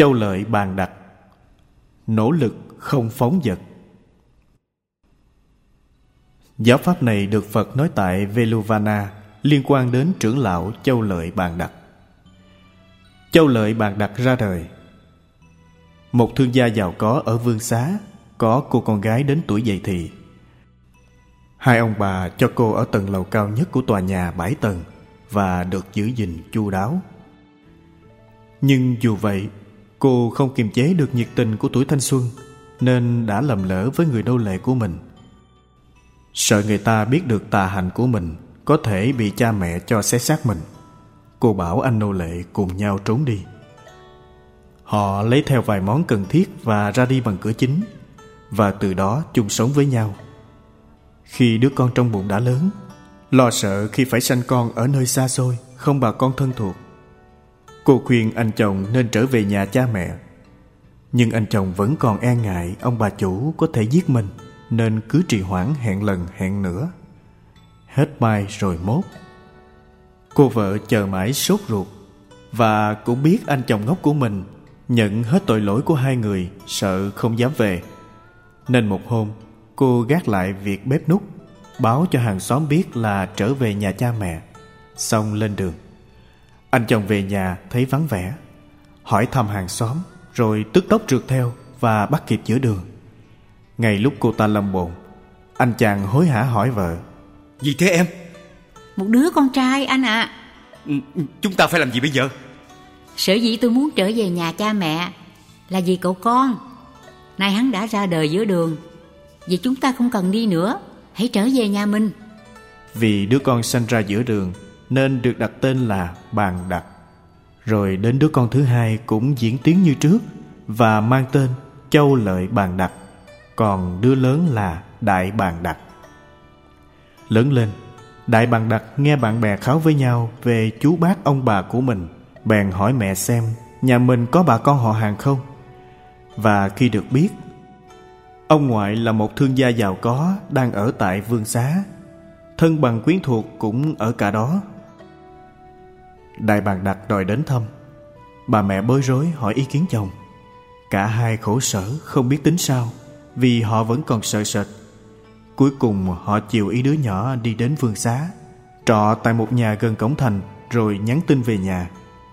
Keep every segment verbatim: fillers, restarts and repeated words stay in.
Châu Lợi bàn đặt. Nỗ lực không phóng dật. Giáo pháp này được Phật nói tại Veluvana, liên quan đến trưởng lão Châu Lợi bàn đặt. Châu Lợi bàn đặt ra đời. Một thương gia giàu có ở Vương Xá có cô con gái đến tuổi dậy thì. Hai ông bà cho cô ở tầng lầu cao nhất của tòa nhà bảy tầng và được giữ gìn chu đáo. Nhưng dù vậy, cô không kiềm chế được nhiệt tình của tuổi thanh xuân, nên đã lầm lỡ với người nô lệ của mình. Sợ người ta biết được tà hành của mình có thể bị cha mẹ cho xé xác mình, cô bảo anh nô lệ cùng nhau trốn đi. Họ lấy theo vài món cần thiết và ra đi bằng cửa chính, và từ đó chung sống với nhau. Khi đứa con trong bụng đã lớn, lo sợ khi phải sanh con ở nơi xa xôi, không bà con thân thuộc, cô khuyên anh chồng nên trở về nhà cha mẹ. Nhưng anh chồng vẫn còn e ngại ông bà chủ có thể giết mình, nên cứ trì hoãn hẹn lần hẹn nữa. Hết mai rồi mốt. Cô vợ chờ mãi sốt ruột, và cũng biết anh chồng ngốc của mình nhận hết tội lỗi của hai người, sợ không dám về. Nên một hôm, cô gác lại việc bếp núc, báo cho hàng xóm biết là trở về nhà cha mẹ, xong lên đường. Anh chồng về nhà thấy vắng vẻ, hỏi thăm hàng xóm, rồi tức tốc rượt theo và bắt kịp giữa đường. Ngay lúc cô ta lâm bồn, anh chàng hối hả hỏi vợ: Gì thế em? Một đứa con trai anh ạ. à. Chúng ta phải làm gì bây giờ? Sở dĩ tôi muốn trở về nhà cha mẹ là vì cậu con. Nay hắn đã ra đời giữa đường, vì chúng ta không cần đi nữa, hãy trở về nhà mình. Vì đứa con sanh ra giữa đường nên được đặt tên là Bàn Đặt. Rồi đến đứa con thứ hai cũng diễn tiến như trước và mang tên Châu Lợi Bàn Đặt. Còn đứa lớn là Đại Bàn Đặt. Lớn lên, Đại Bàn Đặt nghe bạn bè kháo với nhau về chú bác ông bà của mình, bèn hỏi mẹ xem nhà mình có bà con họ hàng không. Và khi được biết ông ngoại là một thương gia giàu có đang ở tại Vương Xá, thân bằng quyến thuộc cũng ở cả đó, Đại Bàn Đặt đòi đến thăm. Bà mẹ bối rối hỏi ý kiến chồng. Cả hai khổ sở không biết tính sao, vì họ vẫn còn sợ sệt. Cuối cùng họ chiều ý đứa nhỏ đi đến Vương Xá, trọ tại một nhà gần cổng thành, rồi nhắn tin về nhà.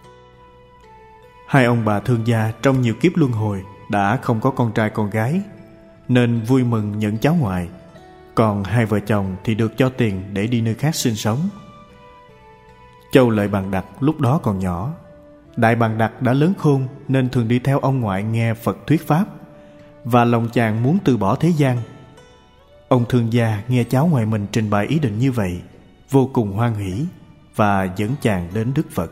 Hai ông bà thương gia trong nhiều kiếp luân hồi đã không có con trai con gái, nên vui mừng nhận cháu ngoại. Còn hai vợ chồng thì được cho tiền để đi nơi khác sinh sống. Châu Lợi Bàn Đặt lúc đó còn nhỏ. Đại Bàn Đặt đã lớn khôn nên thường đi theo ông ngoại nghe Phật thuyết pháp, và lòng chàng muốn từ bỏ thế gian. Ông thương gia nghe cháu ngoại mình trình bày ý định như vậy, vô cùng hoan hỷ và dẫn chàng đến Đức Phật.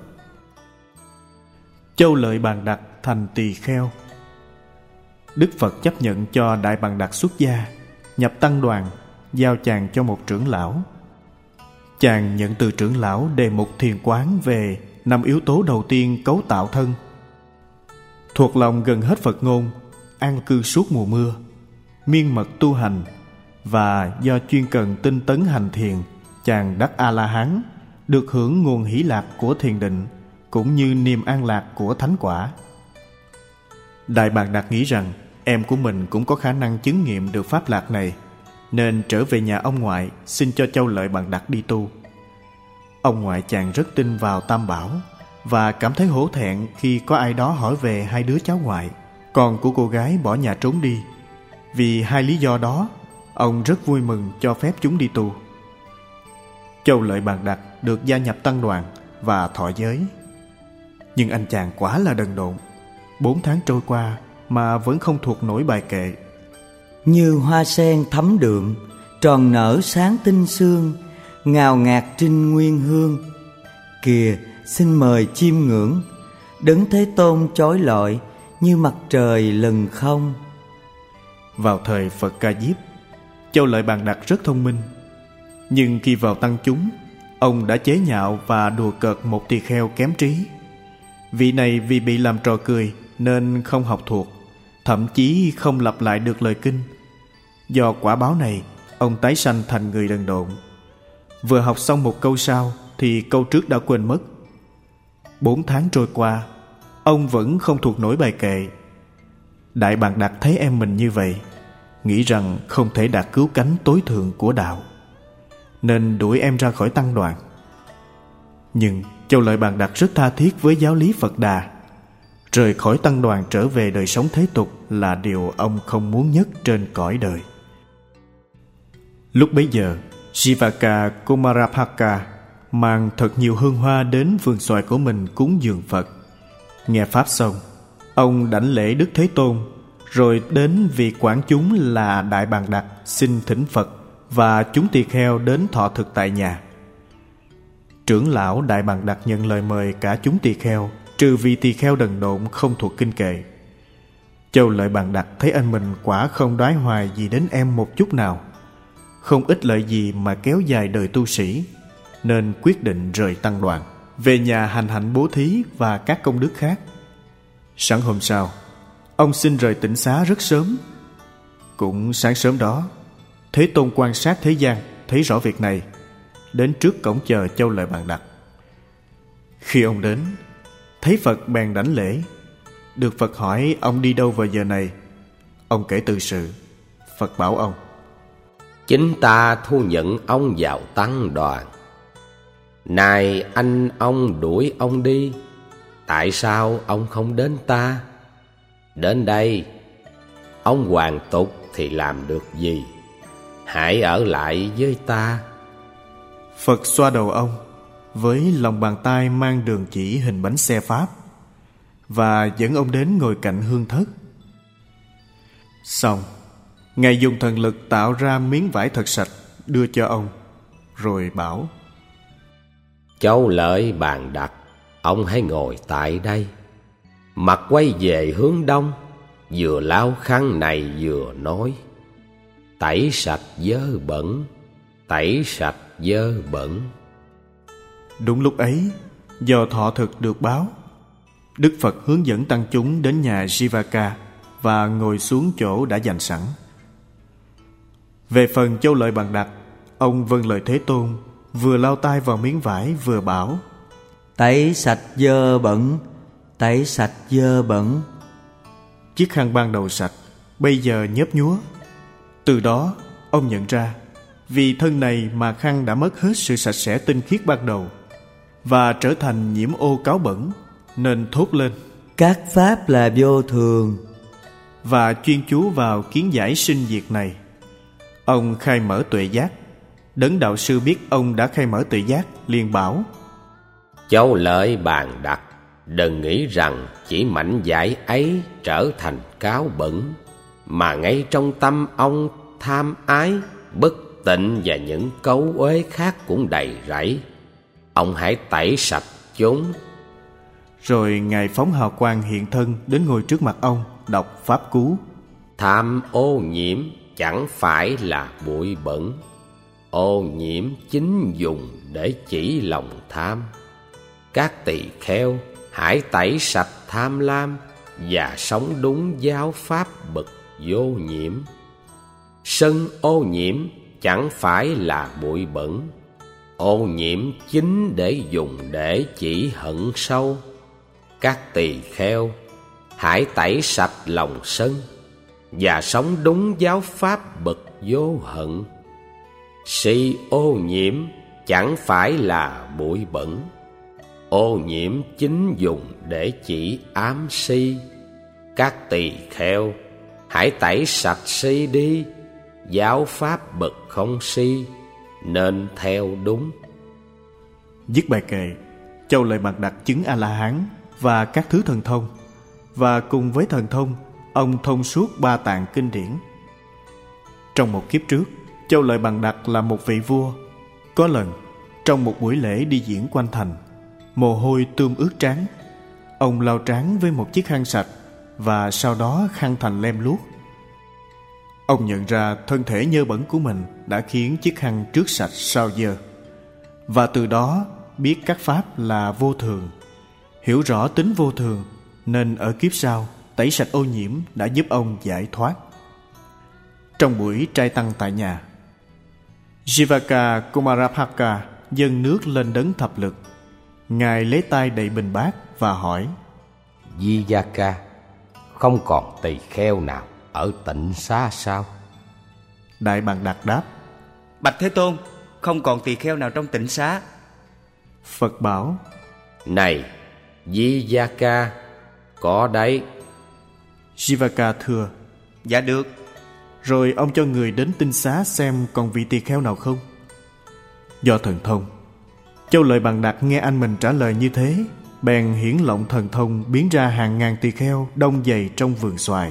Châu Lợi Bàn Đặt thành tỳ kheo. Đức Phật chấp nhận cho Đại Bàn Đặt xuất gia, nhập tăng đoàn, giao chàng cho một trưởng lão. Chàng nhận từ trưởng lão đề mục thiền quán về năm yếu tố đầu tiên cấu tạo thân. Thuộc lòng gần hết Phật ngôn, an cư suốt mùa mưa, miên mật tu hành, và do chuyên cần tinh tấn hành thiền, chàng đắc A-la-hán, được hưởng nguồn hỷ lạc của thiền định, cũng như niềm an lạc của thánh quả. Đại Bàn Đặt nghĩ rằng em của mình cũng có khả năng chứng nghiệm được pháp lạc này, nên trở về nhà ông ngoại xin cho Châu Lợi Bàn Đặt đi tu. Ông ngoại chàng rất tin vào Tam Bảo và cảm thấy hổ thẹn khi có ai đó hỏi về hai đứa cháu ngoại, con của cô gái bỏ nhà trốn đi. Vì hai lý do đó, ông rất vui mừng cho phép chúng đi tu. Châu Lợi Bàn Đặt được gia nhập tăng đoàn và thọ giới. Nhưng anh chàng quá là đần độn. Bốn tháng trôi qua mà vẫn không thuộc nổi bài kệ. Như hoa sen thắm đượm, tròn nở sáng tinh sương, ngào ngạt trinh nguyên hương. Kìa xin mời chiêm ngưỡng, Đấng Thế Tôn chói lọi như mặt trời lần không. Vào thời Phật Ca Diếp, Châu Lợi Bàn Đặt rất thông minh. Nhưng khi vào tăng chúng, ông đã chế nhạo và đùa cợt một tỳ kheo kém trí. Vị này vì bị làm trò cười nên không học thuộc, thậm chí không lặp lại được lời kinh. Do quả báo này, ông tái sanh thành người đần độn. Vừa học xong một câu sau thì câu trước đã quên mất. Bốn tháng trôi qua, ông vẫn không thuộc nổi bài kệ. Đại Bàng Đặc thấy em mình như vậy, nghĩ rằng không thể đạt cứu cánh tối thượng của đạo, nên đuổi em ra khỏi tăng đoàn. Nhưng Châu Lợi Bàng Đặc rất tha thiết với giáo lý Phật Đà. Rời khỏi tăng đoàn trở về đời sống thế tục là điều ông không muốn nhất trên cõi đời. Lúc bấy giờ, Jivaka Kumarapaka mang thật nhiều hương hoa đến vườn xoài của mình cúng dường Phật. Nghe pháp xong, ông đảnh lễ Đức Thế Tôn, rồi đến vị quản chúng là Đại Bàng Đặc xin thỉnh Phật và chúng tỳ kheo đến thọ thực tại nhà. Trưởng lão Đại Bàng Đặc nhận lời mời cả chúng tỳ kheo, trừ vị tỳ kheo đần độn không thuộc kinh kệ. Châu Lợi Bàng Đặc thấy anh mình quả không đoái hoài gì đến em một chút nào, không ích lợi gì mà kéo dài đời tu sĩ, nên quyết định rời tăng đoàn, về nhà hành hạnh bố thí và các công đức khác. Sáng hôm sau, ông xin rời tịnh xá rất sớm. Cũng sáng sớm đó, Thế Tôn quan sát thế gian, thấy rõ việc này, đến trước cổng chờ Châu Lợi Bàng Đặc. Khi ông đến, thấy Phật bèn đảnh lễ. Được Phật hỏi ông đi đâu vào giờ này, ông kể tự sự. Phật bảo ông: Chính ta thu nhận ông vào tăng đoàn. Này anh ông đuổi ông đi, tại sao ông không đến ta? Đến đây, ông hoàn tục thì làm được gì? Hãy ở lại với ta. Phật xoa đầu ông với lòng bàn tay mang đường chỉ hình bánh xe Pháp và dẫn ông đến ngồi cạnh hương thất. Xong, Ngài dùng thần lực tạo ra miếng vải thật sạch đưa cho ông, rồi bảo: Châu Lợi Bàng Đặc, ông hãy ngồi tại đây, mặt quay về hướng đông, vừa lau khăn này vừa nói: Tẩy sạch dơ bẩn, tẩy sạch dơ bẩn. Đúng lúc ấy, giờ thọ thực được báo. Đức Phật hướng dẫn tăng chúng đến nhà Jivaka và ngồi xuống chỗ đã dành sẵn. Về phần Châu Lợi Bàng Đặc, ông vâng lời Thế Tôn, vừa lau tay vào miếng vải vừa bảo: Tẩy sạch dơ bẩn, tẩy sạch dơ bẩn. Chiếc khăn ban đầu sạch, bây giờ nhớp nhúa. Từ đó, ông nhận ra, vì thân này mà khăn đã mất hết sự sạch sẽ tinh khiết ban đầu và trở thành nhiễm ô cáo bẩn, nên thốt lên: Các pháp là vô thường. Và chuyên chú vào kiến giải sinh diệt này, ông khai mở tuệ giác. Đấng đạo sư biết ông đã khai mở tuệ giác, liền bảo: Châu Lợi Bàng Đặc, đừng nghĩ rằng chỉ mạnh dạy ấy trở thành cáo bẩn, mà ngay trong tâm ông tham ái, bất tịnh và những cấu uế khác cũng đầy rẫy. Ông hãy tẩy sạch chúng. Rồi Ngài phóng hào quang hiện thân đến ngồi trước mặt ông, đọc pháp cú: Tham ô nhiễm chẳng phải là bụi bẩn, ô nhiễm chính dùng để chỉ lòng tham. Các tỳ kheo hãy tẩy sạch tham lam và sống đúng giáo pháp bậc vô nhiễm. Sân ô nhiễm chẳng phải là bụi bẩn, ô nhiễm chính để dùng để chỉ hận sâu. Các tỳ kheo hãy tẩy sạch lòng sân và sống đúng giáo pháp bậc vô hận. Si ô nhiễm chẳng phải là bụi bẩn, ô nhiễm chính dùng để chỉ ám si. Các tỳ kheo hãy tẩy sạch si đi, giáo pháp bậc không si, nên theo đúng. Dứt bài kệ, Châu Lợi Bàng Đặc chứng A-la-hán và các thứ thần thông, và cùng với thần thông, ông thông suốt ba tạng kinh điển. Trong một kiếp trước, Châu Lợi Bàng Đặc là một vị vua. Có lần, trong một buổi lễ đi diễn quanh thành, mồ hôi tươm ướt trán. Ông lau trán với một chiếc khăn sạch và sau đó khăn thành lem luốc. Ông nhận ra thân thể nhơ bẩn của mình đã khiến chiếc khăn trước sạch sau dơ, và từ đó biết các pháp là vô thường, hiểu rõ tính vô thường, nên ở kiếp sau tẩy sạch ô nhiễm đã giúp ông giải thoát. Trong buổi trai tăng tại nhà, Jivaka Kumarapaka dâng nước lên đấng thập lực. Ngài lấy tay đậy bình bát và hỏi: Vijaka, không còn tỳ kheo nào ở Tịnh Xá sao? Đại Bàng Đặc đáp: Bạch Thế Tôn, không còn tỳ kheo nào trong Tịnh Xá. Phật bảo: Này Vijaka, có đấy. Jivaka thưa: Dạ được. Rồi ông cho người đến Tinh Xá xem còn vị tỳ kheo nào không. Do thần thông, Châu Lợi Bàng Đặc nghe anh mình trả lời như thế, bèn hiển lộng thần thông biến ra hàng ngàn tỳ kheo đông dày trong vườn xoài.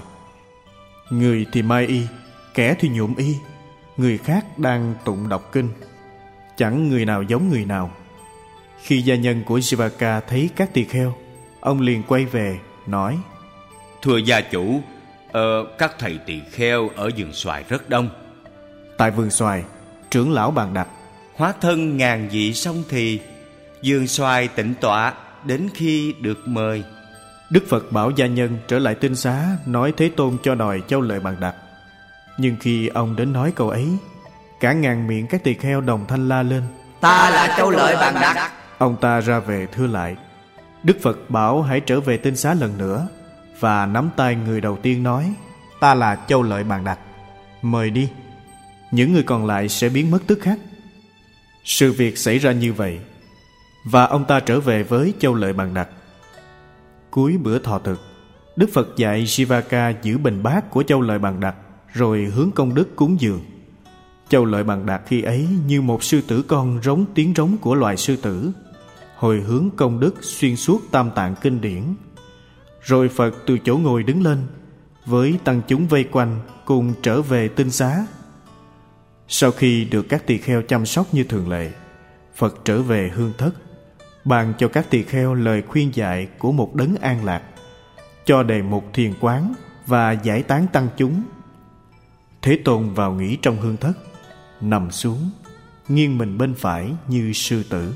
Người thì mai y, kẻ thì nhuộm y, người khác đang tụng đọc kinh, chẳng người nào giống người nào. Khi gia nhân của Jivaka thấy các tỳ kheo, ông liền quay về nói: Thưa gia chủ, ờ, các thầy tỳ kheo ở vườn xoài rất đông. Tại vườn xoài, trưởng lão Bàng Đặc: Hóa thân ngàn vị xong thì vườn xoài tịnh tọa đến khi được mời. Đức Phật bảo gia nhân trở lại Tinh Xá nói Thế Tôn cho đòi Châu Lợi Bàng Đặc. Nhưng khi ông đến nói câu ấy, cả ngàn miệng các tỳ kheo đồng thanh la lên: Ta là Châu Lợi Bàng Đặc. Ông ta ra về thưa lại. Đức Phật bảo hãy trở về Tinh Xá lần nữa, và nắm tay người đầu tiên nói: Ta là Châu Lợi Bàng Đặc, mời đi. Những người còn lại sẽ biến mất tức khắc. Sự việc xảy ra như vậy, và ông ta trở về với Châu Lợi Bàng Đặc. Cuối bữa thọ thực, Đức Phật dạy Jivaka giữ bình bát của Châu Lợi Bàng Đặc, rồi hướng công đức cúng dường. Châu Lợi Bàng Đặc khi ấy như một sư tử con rống tiếng rống của loài sư tử, hồi hướng công đức xuyên suốt tam tạng kinh điển. Rồi Phật từ chỗ ngồi đứng lên, với tăng chúng vây quanh cùng trở về Tinh Xá. Sau khi được các tỳ kheo chăm sóc như thường lệ, Phật trở về hương thất, ban cho các tỳ kheo lời khuyên dạy của một đấng an lạc, cho đề mục thiền quán và giải tán tăng chúng. Thế Tôn vào nghỉ trong hương thất, nằm xuống, nghiêng mình bên phải như sư tử.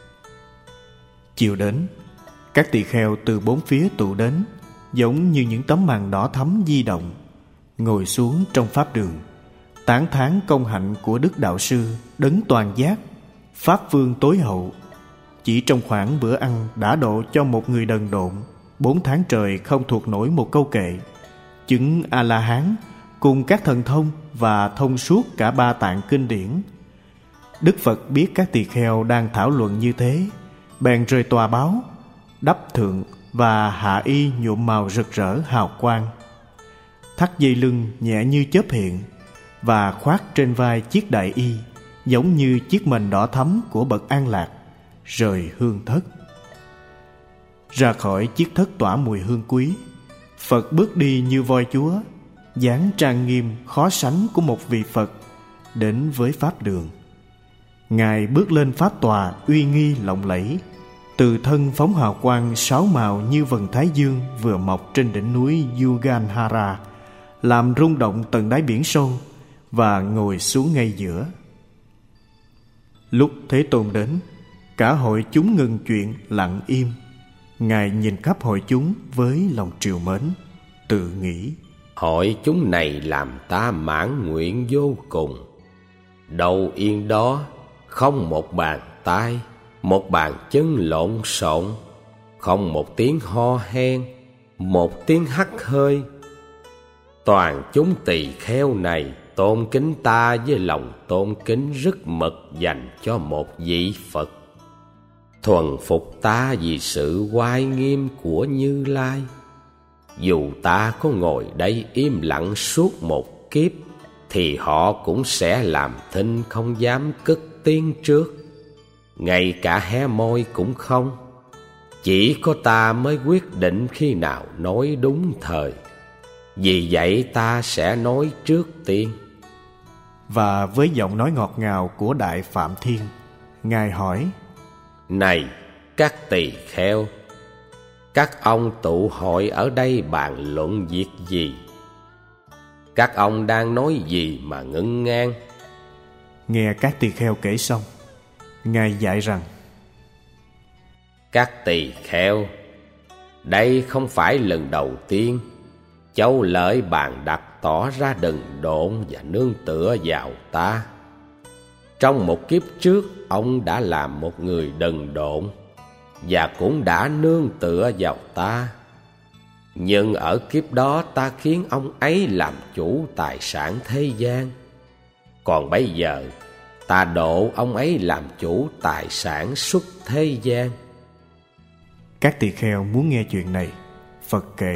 Chiều đến, các tỳ kheo từ bốn phía tụ đến, giống như những tấm màn đỏ thắm di động, ngồi xuống trong pháp đường, tán thán công hạnh của Đức Đạo Sư đấng toàn giác, Pháp Vương tối hậu. Chỉ trong khoảng bữa ăn đã độ cho một người đần độn bốn tháng trời không thuộc nổi một câu kệ, chứng A-la-hán cùng các thần thông và thông suốt cả ba tạng kinh điển. Đức Phật biết các tỳ kheo đang thảo luận như thế, bèn rời tòa báo, đắp thượng và hạ y nhuộm màu rực rỡ hào quang, thắt dây lưng nhẹ như chớp hiện, và khoác trên vai chiếc đại y giống như chiếc mền đỏ thắm của bậc an lạc, rời hương thất. Ra khỏi chiếc thất tỏa mùi hương quý, Phật bước đi như voi chúa, dáng trang nghiêm khó sánh của một vị Phật đến với pháp đường. Ngài bước lên pháp tòa uy nghi lộng lẫy, từ thân phóng hào quang sáu màu như vầng thái dương vừa mọc trên đỉnh núi Yuganhara, làm rung động tầng đáy biển sâu, và ngồi xuống ngay giữa. Lúc Thế Tôn đến, cả hội chúng ngừng chuyện lặng im. Ngài nhìn khắp hội chúng với lòng trìu mến, tự nghĩ: Hội chúng này làm ta mãn nguyện vô cùng. Đầu yên đó không một bàn tay, một bàn chân lộn xộn, không một tiếng ho hen, một tiếng hắt hơi. Toàn chúng tỳ kheo này tôn kính ta với lòng tôn kính rất mật dành cho một vị Phật, thuần phục ta vì sự oai nghiêm của Như Lai. Dù ta có ngồi đây im lặng suốt một kiếp, thì họ cũng sẽ làm thinh không dám cất tiếng trước, ngay cả hé môi cũng không. Chỉ có ta mới quyết định khi nào nói đúng thời, vì vậy ta sẽ nói trước tiên. Và với giọng nói ngọt ngào của Đại Phạm Thiên, Ngài hỏi: Này các tỳ kheo, các ông tụ hội ở đây bàn luận việc gì? Các ông đang nói gì mà ngưng ngang? Nghe các tỳ kheo kể xong, Ngài dạy rằng: Các tỳ kheo, đây không phải lần đầu tiên Châu Lợi Bàng Đặc tỏ ra đần độn và nương tựa vào ta. Trong một kiếp trước, ông đã làm một người đần độn và cũng đã nương tựa vào ta. Nhưng ở kiếp đó ta khiến ông ấy làm chủ tài sản thế gian. Còn bây giờ ta độ ông ấy làm chủ tài sản xuất thế gian. Các tỳ kheo muốn nghe chuyện này. Phật kể: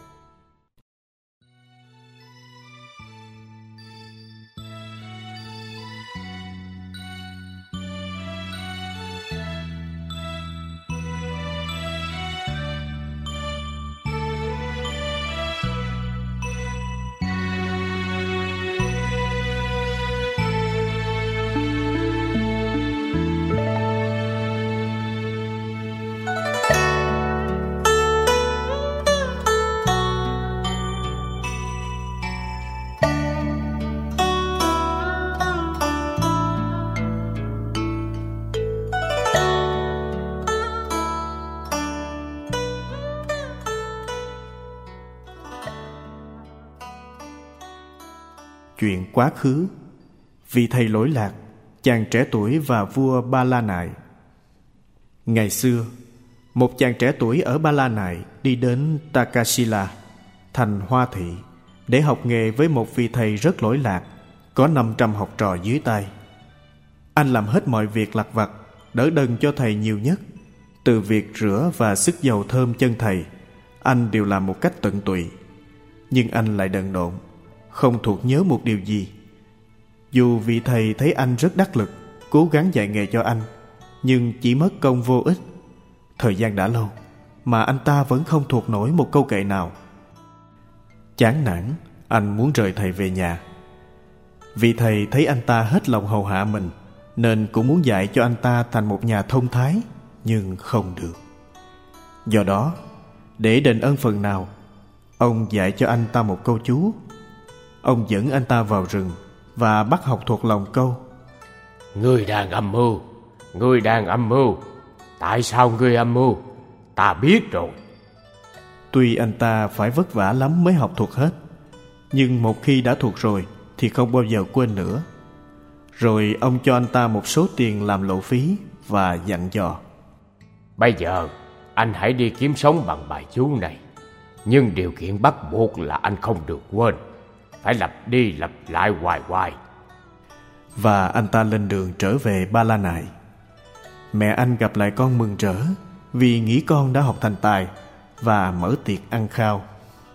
Chuyện quá khứ. Vị thầy lỗi lạc, chàng trẻ tuổi và vua Ba La Nại. Ngày xưa, một chàng trẻ tuổi ở Ba La Nại đi đến Takasila, thành Hoa Thị, để học nghề với một vị thầy rất lỗi lạc, có năm trăm học trò dưới tay. Anh làm hết mọi việc lặt vặt, đỡ đần cho thầy nhiều nhất. Từ việc rửa và xức dầu thơm chân thầy, anh đều làm một cách tận tụy. Nhưng anh lại đần độn, không thuộc nhớ một điều gì. Dù vị thầy thấy anh rất đắc lực, cố gắng dạy nghề cho anh, nhưng chỉ mất công vô ích. Thời gian đã lâu mà anh ta vẫn không thuộc nổi một câu kệ nào. Chán nản, anh muốn rời thầy về nhà. Vị thầy thấy anh ta hết lòng hầu hạ mình, nên cũng muốn dạy cho anh ta thành một nhà thông thái, nhưng không được. Do đó, để đền ơn phần nào, ông dạy cho anh ta một câu chú. Ông dẫn anh ta vào rừng và bắt học thuộc lòng câu: Ngươi đang âm mưu, ngươi đang âm mưu. Tại sao ngươi âm mưu? Ta biết rồi. Tuy anh ta phải vất vả lắm mới học thuộc hết, nhưng một khi đã thuộc rồi thì không bao giờ quên nữa. Rồi ông cho anh ta một số tiền làm lộ phí và dặn dò: Bây giờ anh hãy đi kiếm sống bằng bài chú này, nhưng điều kiện bắt buộc là anh không được quên, phải lặp đi lặp lại hoài hoài. Và anh ta lên đường trở về Ba La Nại. Mẹ anh gặp lại con mừng rỡ vì nghĩ con đã học thành tài, và mở tiệc ăn khao.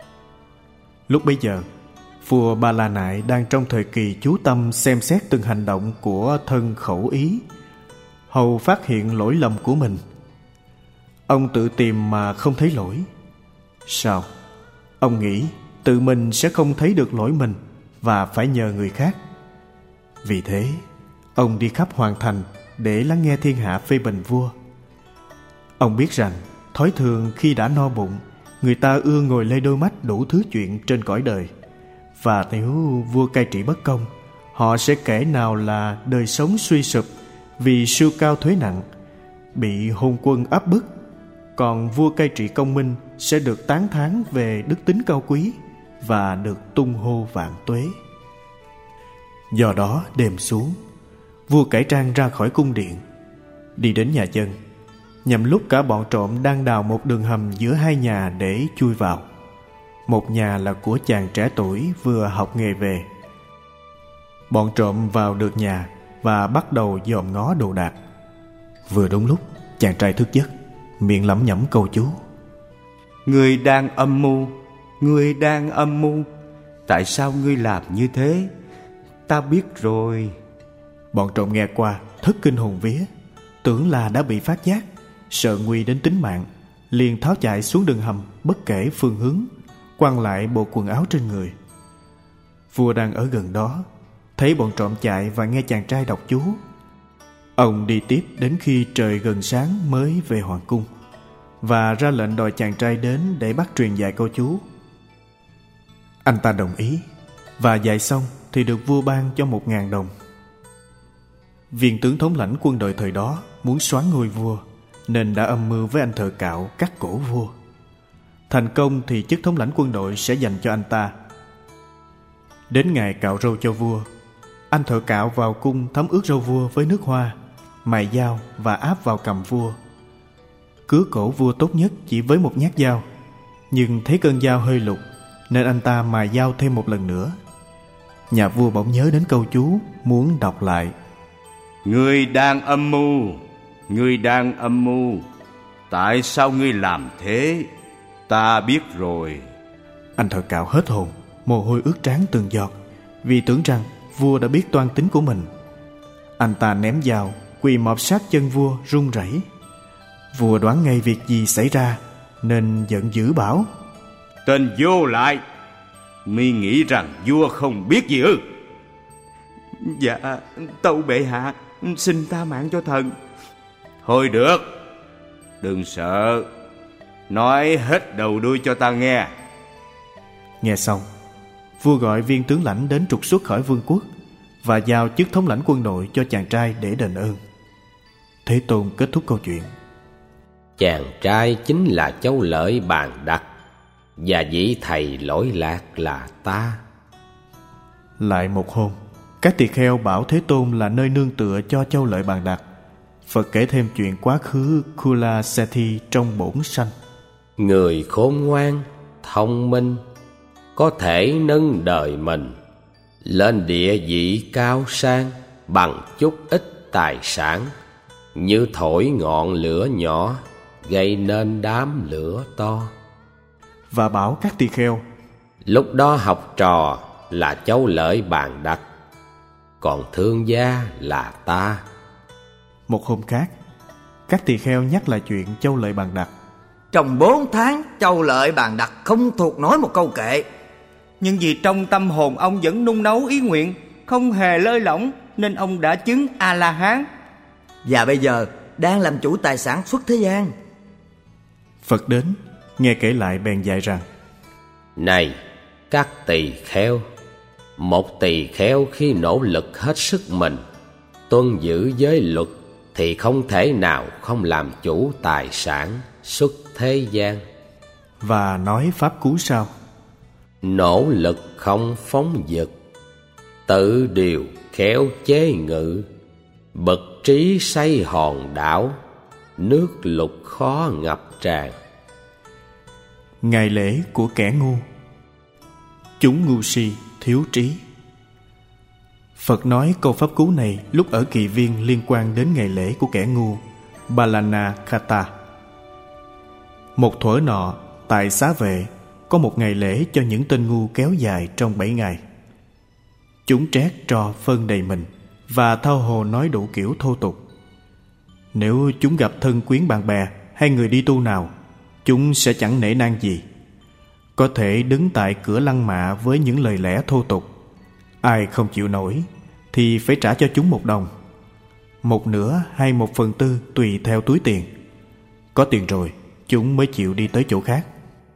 Lúc bấy giờ, vua Ba La Nại đang trong thời kỳ chú tâm xem xét từng hành động của thân khẩu ý, hầu phát hiện lỗi lầm của mình. Ông tự tìm mà không thấy lỗi. Sao? Ông nghĩ tự mình sẽ không thấy được lỗi mình và phải nhờ người khác. Vì thế, ông đi khắp hoàng thành để lắng nghe thiên hạ phê bình vua. Ông biết rằng thói thường khi đã no bụng, người ta ưa ngồi lê đôi mắt đủ thứ chuyện trên cõi đời. Và nếu vua cai trị bất công, họ sẽ kể nào là đời sống suy sụp vì siêu cao thuế nặng, bị hôn quân áp bức. Còn vua cai trị công minh sẽ được tán thán về đức tính cao quý và được tung hô vạn tuế. Do đó đêm xuống, vua cải trang ra khỏi cung điện, đi đến nhà dân, nhằm lúc cả bọn trộm đang đào một đường hầm giữa hai nhà để chui vào. Một nhà là của chàng trẻ tuổi vừa học nghề về. Bọn trộm vào được nhà và bắt đầu dòm ngó đồ đạc. Vừa đúng lúc, chàng trai thức giấc, miệng lẩm nhẩm câu chú: Ngươi đang âm mưu, ngươi đang âm mưu. Tại sao ngươi làm như thế? Ta biết rồi. Bọn trộm nghe qua, thất kinh hồn vía, tưởng là đã bị phát giác, sợ nguy đến tính mạng, liền tháo chạy xuống đường hầm bất kể phương hướng, quăng lại bộ quần áo trên người. Vua đang ở gần đó, thấy bọn trộm chạy và nghe chàng trai đọc chú. Ông đi tiếp đến khi trời gần sáng mới về hoàng cung, và ra lệnh đòi chàng trai đến để bắt truyền dạy câu chú. Anh ta đồng ý, và dạy xong thì được vua ban cho một ngàn đồng. Viên tướng thống lãnh quân đội thời đó muốn soán ngôi vua, nên đã âm mưu với anh thợ cạo cắt cổ vua. Thành công thì chức thống lãnh quân đội sẽ dành cho anh ta. Đến ngày cạo râu cho vua, anh thợ cạo vào cung thấm ướt râu vua với nước hoa, mài dao và áp vào cằm vua. Cứa cổ vua tốt nhất chỉ với một nhát dao, nhưng thấy cơn dao hơi lục nên anh ta mài dao thêm một lần nữa. Nhà vua bỗng nhớ đến câu chú, muốn đọc lại: Ngươi đang âm mưu, ngươi đang âm mưu. Tại sao ngươi làm thế? Ta biết rồi. Anh thợ cạo hết hồn, mồ hôi ướt trán từng giọt, vì tưởng rằng vua đã biết toan tính của mình. Anh ta ném dao, quỳ mọp sát chân vua run rẩy. Vua đoán ngay việc gì xảy ra nên giận dữ bảo: Tên vô lại, mi nghĩ rằng vua không biết gì ư? Dạ, tâu bệ hạ, xin tha mạng cho thần. Thôi được, đừng sợ, nói hết đầu đuôi cho ta nghe. Nghe xong, vua gọi viên tướng lãnh đến trục xuất khỏi vương quốc và giao chức thống lãnh quân đội cho chàng trai để đền ơn. Thế Tôn kết thúc câu chuyện: Chàng trai chính là Châu Lợi Bàn Đặc, và vị thầy lỗi lạc là ta. Lại một hôm, các tỳ kheo bảo Thế Tôn là nơi nương tựa cho Châu Lợi Bàn Đặc. Phật kể thêm chuyện quá khứ Kula Sethi trong bổn sanh. Người khôn ngoan, thông minh, có thể nâng đời mình lên địa vị cao sang bằng chút ít tài sản, như thổi ngọn lửa nhỏ gây nên đám lửa to. Và bảo các tỳ kheo: Lúc đó học trò là Châu Lợi Bàn Đặc, còn thương gia là ta. Một hôm khác, các tỳ kheo nhắc lại chuyện Châu Lợi Bàn Đặc. Trong bốn tháng, Châu Lợi Bàn Đặc không thuộc nổi một câu kệ. Nhưng vì trong tâm hồn ông vẫn nung nấu ý nguyện, không hề lơi lỏng, nên ông đã chứng A-la-hán. Và bây giờ đang làm chủ tài sản xuất thế gian. Phật đến, nghe kể lại bèn dạy rằng: Này các tỳ kheo, một tỳ kheo khi nỗ lực hết sức mình tuân giữ giới luật thì không thể nào không làm chủ tài sản xuất thế gian. Và nói pháp cú sau: Nỗ lực không phóng dật, tự điều khéo chế ngự, bậc trí xây hòn đảo, nước lục khó ngập tràn. Ngày lễ của kẻ ngu, chúng ngu si thiếu trí. Phật nói câu pháp cú này lúc ở Kỳ Viên liên quan đến ngày lễ của kẻ ngu Balana Kata. Một thuở nọ, tại Xá Vệ có một ngày lễ cho những tên ngu kéo dài trong bảy ngày. Chúng trét tro phân đầy mình và thao hồ nói đủ kiểu thô tục. Nếu chúng gặp thân quyến bạn bè hay người đi tu nào, chúng sẽ chẳng nể nang gì, có thể đứng tại cửa lăng mạ với những lời lẽ thô tục. Ai không chịu nổi thì phải trả cho chúng một đồng, một nửa hay một phần tư tùy theo túi tiền. Có tiền rồi, chúng mới chịu đi tới chỗ khác.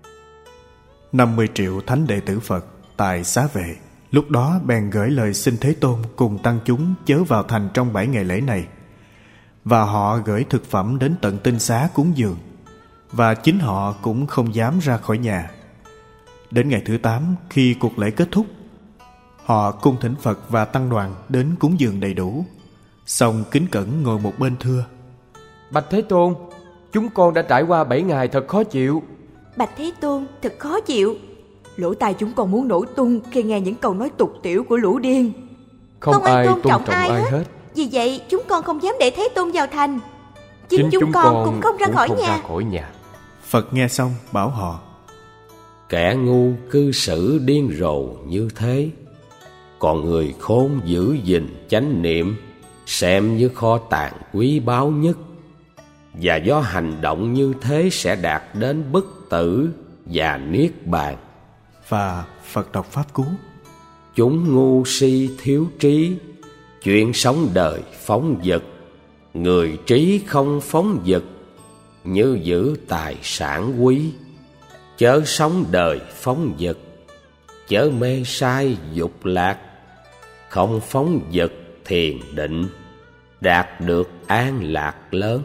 năm mươi triệu thánh đệ tử Phật tại Xá Vệ lúc đó bèn gửi lời xin Thế Tôn cùng tăng chúng chớ vào thành trong bảy ngày lễ này. Và họ gửi thực phẩm đến tận tinh xá cúng dường, và chính họ cũng không dám ra khỏi nhà. Đến ngày thứ tám, khi cuộc lễ kết thúc, họ cung thỉnh Phật và tăng đoàn đến cúng dường đầy đủ, xong kính cẩn ngồi một bên thưa: Bạch Thế Tôn, chúng con đã trải qua bảy ngày thật khó chịu. Bạch Thế Tôn, thật khó chịu. Lỗ tai chúng còn muốn nổ tung khi nghe những câu nói tục tiểu của lũ điên. Không, không ai, ai tôn, tôn trọng, trọng ai, ai hết. hết. Vì vậy chúng con không dám để Thế Tôn vào thành. Chính, Chính chúng, chúng con, con cũng không ra cũng khỏi không nhà. ra khỏi nhà. Phật nghe xong bảo họ: Kẻ ngu cư xử điên rồ như thế, còn người khôn giữ gìn chánh niệm xem như kho tàng quý báu nhất, và do hành động như thế sẽ đạt đến bất tử và niết bàn. Và Phật đọc pháp cú: Chúng ngu si thiếu trí, chuyện sống đời phóng dật, người trí không phóng dật, như giữ tài sản quý. Chớ sống đời phóng dật, chớ mê sai dục lạc, không phóng dật thiền định, đạt được an lạc lớn.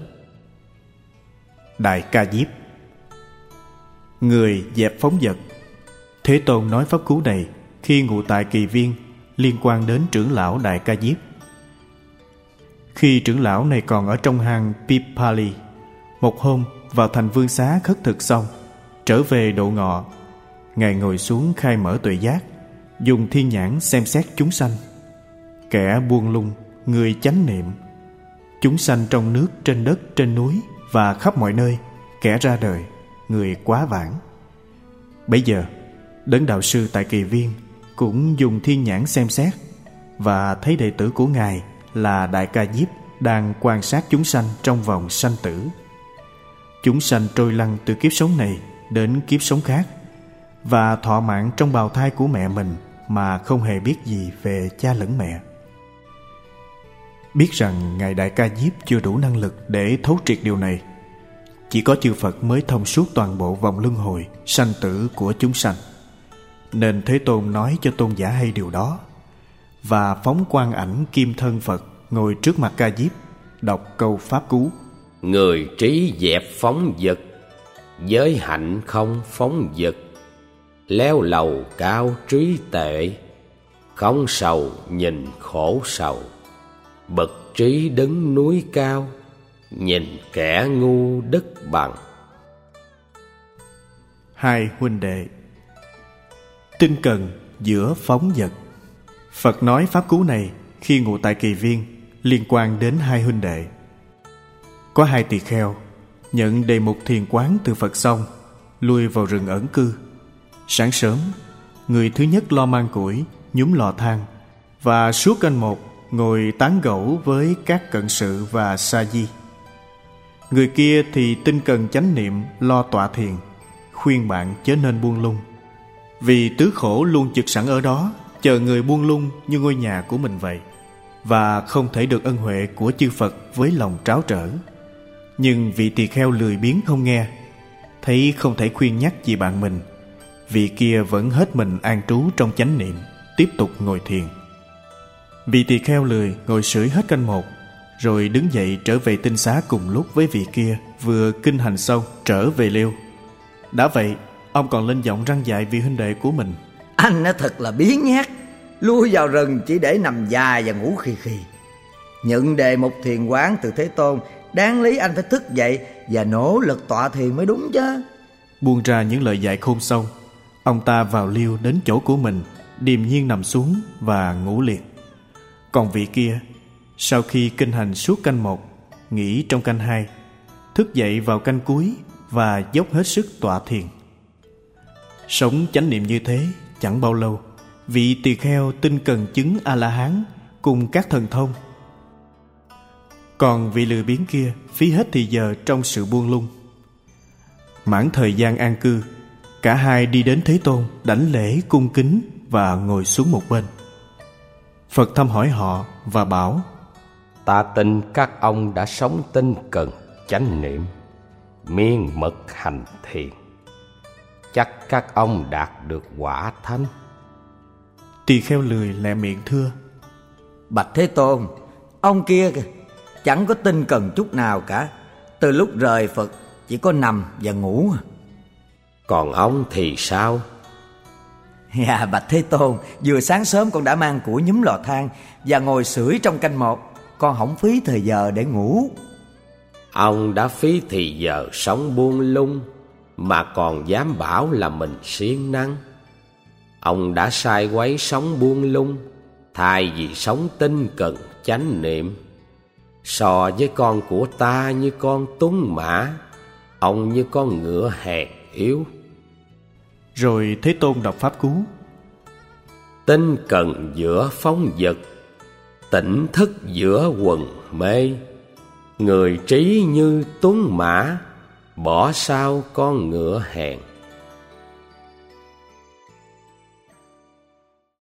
Đại Ca Diếp. Người dẹp phóng dật. Thế Tôn nói pháp cú này khi ngụ tại Kỳ Viên, liên quan đến trưởng lão Đại Ca Diếp. Khi trưởng lão này còn ở trong hang Pipali, một hôm vào thành Vương Xá khất thực xong, Trở về độ ngọ, Ngài ngồi xuống khai mở tuệ giác, dùng thiên nhãn xem xét chúng sanh. Kẻ buông lung, người chánh niệm, chúng sanh trong nước, trên đất, trên núi và khắp mọi nơi, kẻ ra đời, người quá vãng. Bấy giờ Đấng đạo sư tại Kỳ Viên cũng dùng thiên nhãn xem xét, và thấy đệ tử của Ngài là Đại Ca Diếp đang quan sát chúng sanh trong vòng sanh tử. Chúng sanh trôi lăn từ kiếp sống này đến kiếp sống khác, và thọ mạng trong bào thai của mẹ mình mà không hề biết gì về cha lẫn mẹ. Biết rằng Ngài Đại Ca Diếp chưa đủ năng lực để thấu triệt điều này. Chỉ có chư Phật mới thông suốt toàn bộ vòng luân hồi sanh tử của chúng sanh, nên Thế Tôn nói cho tôn giả hay điều đó, và phóng quang ảnh kim thân Phật ngồi trước mặt Ca Diếp, đọc câu pháp cú: Người trí dẹp phóng dật, giới hạnh không phóng dật, leo lầu cao trí tệ, không sầu nhìn khổ sầu, bậc trí đứng núi cao, nhìn kẻ ngu đất bằng. Hai huynh đệ. Tinh cần giữa phóng dật. Phật nói pháp cú này khi ngụ tại Kỳ Viên, liên quan đến hai huynh đệ. Có hai tỳ kheo nhận đề mục thiền quán từ Phật xong, lui vào rừng ẩn cư. Sáng sớm, người thứ nhất lo mang củi, nhúm lò than, và suốt canh một ngồi tán gẫu với các cận sự và sa di. Người kia thì tinh cần chánh niệm lo tọa thiền, khuyên bạn chớ nên buông lung, vì tứ khổ luôn trực sẵn ở đó, chờ người buông lung như ngôi nhà của mình vậy, và không thể được ân huệ của chư Phật với lòng tráo trở. Nhưng vị tỳ kheo lười biếng không nghe, thấy không thể khuyên nhắc gì bạn mình, vị kia vẫn hết mình an trú trong chánh niệm, tiếp tục ngồi thiền. Vị tỳ kheo lười ngồi sưởi hết canh một, rồi đứng dậy trở về tinh xá cùng lúc với vị kia vừa kinh hành xong trở về liêu. Đã vậy, ông còn lên giọng răn dạy vị huynh đệ của mình: Anh nó thật là biếng nhác, lui vào rừng chỉ để nằm dài và ngủ khì khì. Nhận đề một thiền quán từ Thế Tôn, đáng lý anh phải thức dậy và nỗ lực tọa thiền mới đúng chứ. Buông ra những lời dạy khôn xong, ông ta vào liêu đến chỗ của mình, điềm nhiên nằm xuống và ngủ liệt. Còn vị kia, sau khi kinh hành suốt canh một, nghỉ trong canh hai, thức dậy vào canh cuối và dốc hết sức tọa thiền. Sống chánh niệm như thế, chẳng bao lâu, vị tỳ kheo tinh cần chứng A-la-hán cùng các thần thông. Còn vị lười biếng kia phí hết thì giờ trong sự buông lung. Mãn thời gian an cư, cả hai đi đến Thế Tôn, đảnh lễ cung kính và ngồi xuống một bên. Phật thăm hỏi họ và bảo: Ta tin các ông đã sống tinh cần chánh niệm, miên mật hành thiền, chắc các ông đạt được quả thánh. Tỳ kheo lười lẹ miệng thưa: Bạch Thế Tôn, ông kia kìa, chẳng có tinh cần chút nào cả. Từ lúc rời Phật chỉ có nằm và ngủ. Còn ông thì sao? Dạ bạch Thế Tôn, vừa sáng sớm con đã mang củi nhúm lò than và ngồi sưởi trong canh một, con hổng phí thời giờ để ngủ. Ông đã phí thì giờ sống buông lung mà còn dám bảo là mình siêng năng. Ông đã sai quấy sống buông lung thay vì sống tinh cần chánh niệm. So với con của ta như con tuấn mã, ông như con ngựa hèn yếu. Rồi Thế Tôn đọc pháp cú: Tinh cần giữa phóng dật, tỉnh thức giữa quần mê. Người trí như tuấn mã, bỏ sao con ngựa hèn.